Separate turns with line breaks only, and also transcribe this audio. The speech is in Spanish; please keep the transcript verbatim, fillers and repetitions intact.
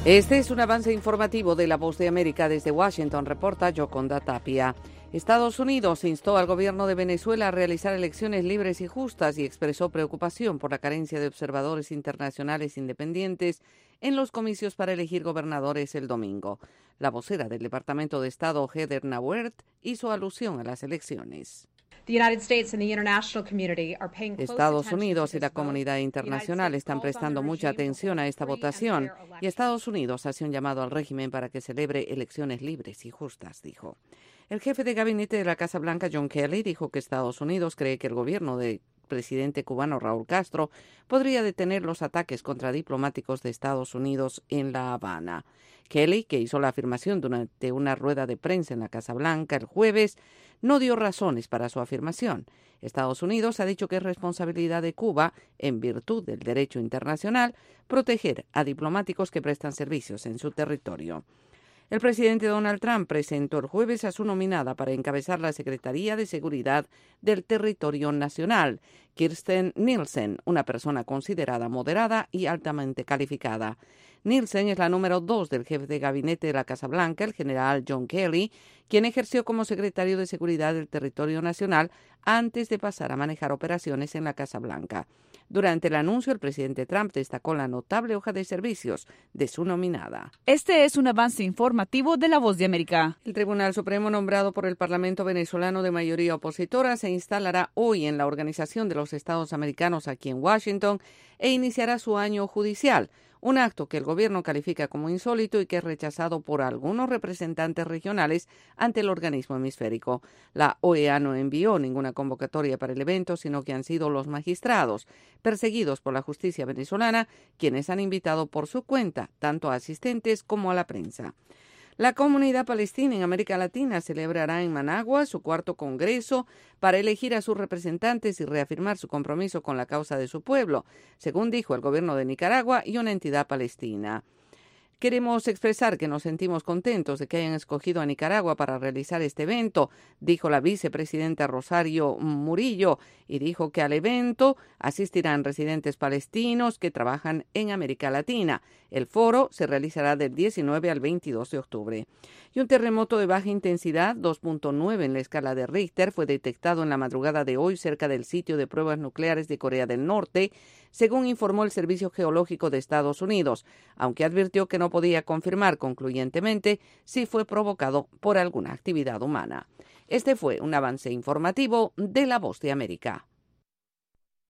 Este es un avance informativo de La Voz de América. Desde Washington reporta Yoconda Tapia. Estados Unidos instó al gobierno de Venezuela a realizar elecciones libres y justas y expresó preocupación por la carencia de observadores internacionales independientes en los comicios para elegir gobernadores el domingo. La vocera del Departamento de Estado, Heather Nauert, hizo alusión a las elecciones. Estados Unidos y la comunidad internacional están prestando mucha atención a esta votación y Estados Unidos hace un llamado al régimen para que celebre elecciones libres y justas, dijo. El jefe de gabinete de la Casa Blanca, John Kelly, dijo que Estados Unidos cree que el gobierno del presidente cubano Raúl Castro podría detener los ataques contra diplomáticos de Estados Unidos en La Habana. Kelly, que hizo la afirmación durante una rueda de prensa en la Casa Blanca el jueves, no dio razones para su afirmación. Estados Unidos ha dicho que es responsabilidad de Cuba, en virtud del derecho internacional, proteger a diplomáticos que prestan servicios en su territorio. El presidente Donald Trump presentó el jueves a su nominada para encabezar la Secretaría de Seguridad del Territorio Nacional, Kirstjen Nielsen, una persona considerada moderada y altamente calificada. Nielsen es la número dos del jefe de gabinete de la Casa Blanca, el general John Kelly, quien ejerció como secretario de Seguridad del Territorio Nacional antes de pasar a manejar operaciones en la Casa Blanca. Durante el anuncio, el presidente Trump destacó la notable hoja de servicios de su nominada.
Este es un avance informativo de La Voz de América.
El Tribunal Supremo, nombrado por el Parlamento venezolano de mayoría opositora, se instalará hoy en la Organización de los Estados Americanos aquí en Washington e iniciará su año judicial, un acto que el gobierno califica como insólito y que es rechazado por algunos representantes regionales ante el organismo hemisférico. La O E A no envió ninguna convocatoria para el evento, sino que han sido los magistrados, perseguidos por la justicia venezolana, quienes han invitado por su cuenta tanto a asistentes como a la prensa. La comunidad palestina en América Latina celebrará en Managua su cuarto congreso para elegir a sus representantes y reafirmar su compromiso con la causa de su pueblo, según dijo el gobierno de Nicaragua y una entidad palestina. Queremos expresar que nos sentimos contentos de que hayan escogido a Nicaragua para realizar este evento, dijo la vicepresidenta Rosario Murillo, y dijo que al evento asistirán residentes palestinos que trabajan en América Latina. El foro se realizará del diecinueve al veintidós de octubre. Y un terremoto de baja intensidad, dos punto nueve en la escala de Richter, fue detectado en la madrugada de hoy cerca del sitio de pruebas nucleares de Corea del Norte, según informó el Servicio Geológico de Estados Unidos, aunque advirtió que no podía confirmar concluyentemente si fue provocado por alguna actividad humana. Este fue un avance informativo de La Voz de América.